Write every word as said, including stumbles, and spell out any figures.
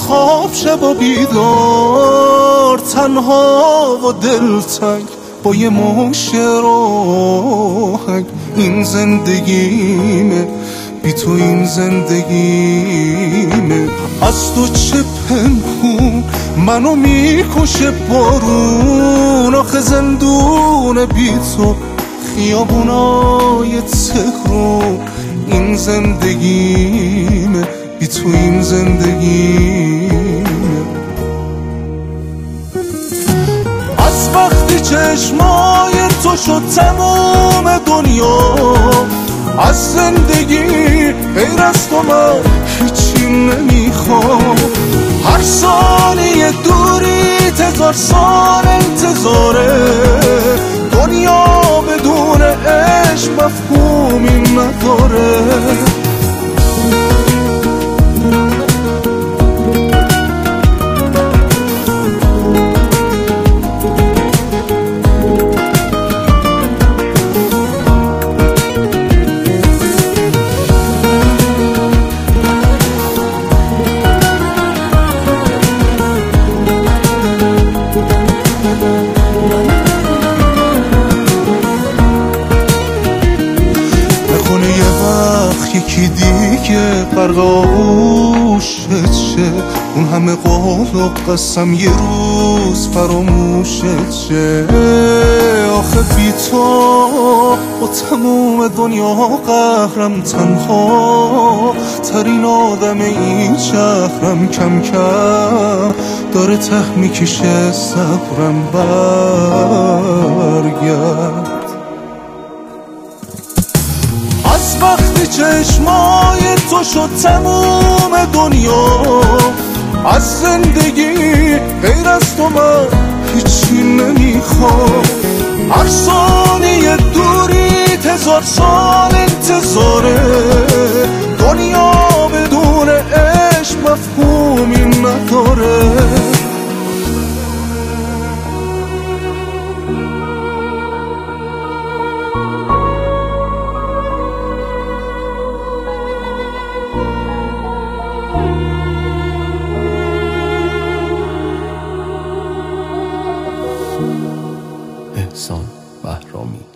خواب شب بیدار، تنها و دلتنگ با یه مشت راهنگ. این زندگیمه، بی تو این زندگیمه. از تو چه پنهون منو میکشه بارون، آخه زندون بی تو خیابونای تهرون. این زندگیمه، بی تو این زندگیمه. از وقتی چشمای تو شد تموم دنیا، از زندگی غیر از تو من هیچی نمیخوام. هر ثانیه دوری هزار سال انتظاره، دنیا بدون عشق مفهومی نداره. یکی دیگه غرق آغوشت شه، اون همه قول و قسم یه روز فراموشت شه. آخه بی تو با تموم دنیا قهرم، تنها ترین آدم این شهرم. کم کم داره ته میکشه صبرم، برگرد. از وقتی چشمای تو شد تموم دنیا، از زندگی غیر از تو من هیچی نمیخوام. هر ثانیه دوری هزار سال انتظاره، دنیا بدون عشق مفهومی نداره. احسان بهرامی.